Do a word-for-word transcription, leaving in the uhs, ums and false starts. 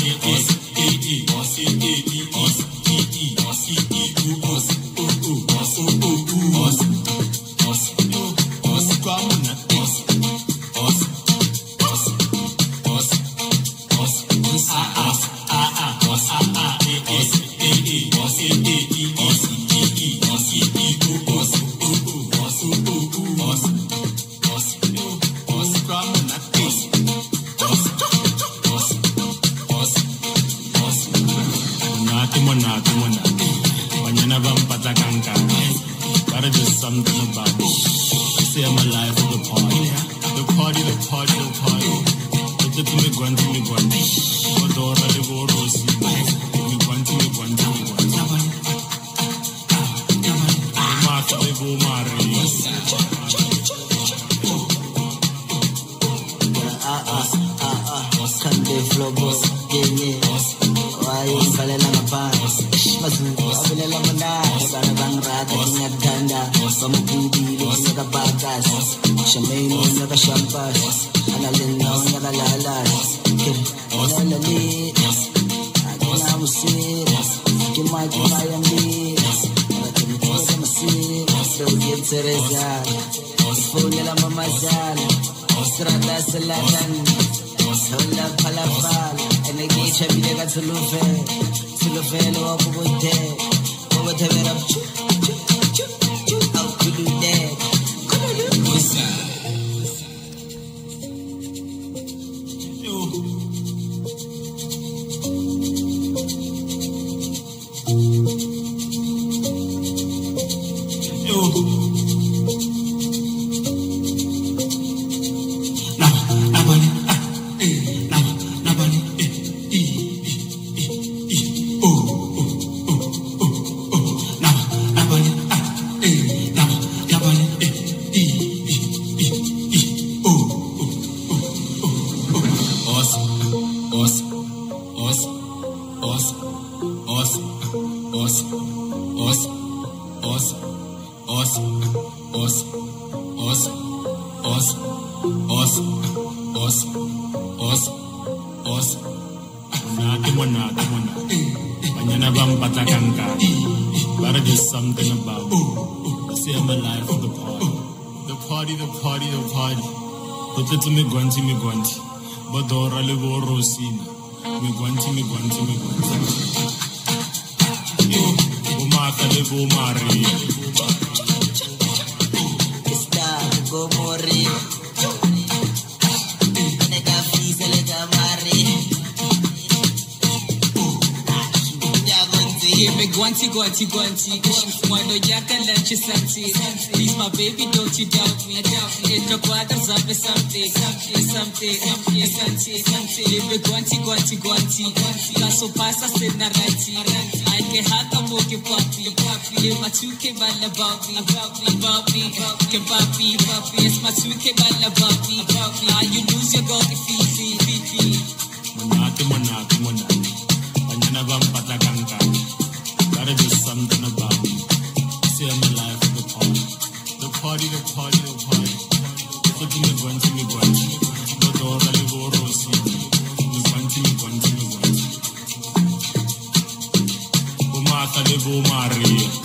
Guanti, guanti, guanti, quando ya calanci santi. Please, my baby, don't you doubt me. Entro quadras up is something, something, something, something, something. Live guanti, guanti, guanti. Caso pasa ser narrati. I can hata mo que papi, papi. Live my two que balla about me, about me, about me. Que papi, papi. It's my two que balla about me, about me. Now you lose your gold if easy, easy. Monate, monate, monate. Mañana van patacanca. Gotta do something about me. See, I'm alive for the party. The party, the party, the party. Look at me, guanti, me, guanti. The door, I live over Rossi. Me, guanti, me, guanti, me, guanti. Umaka, live, Maria.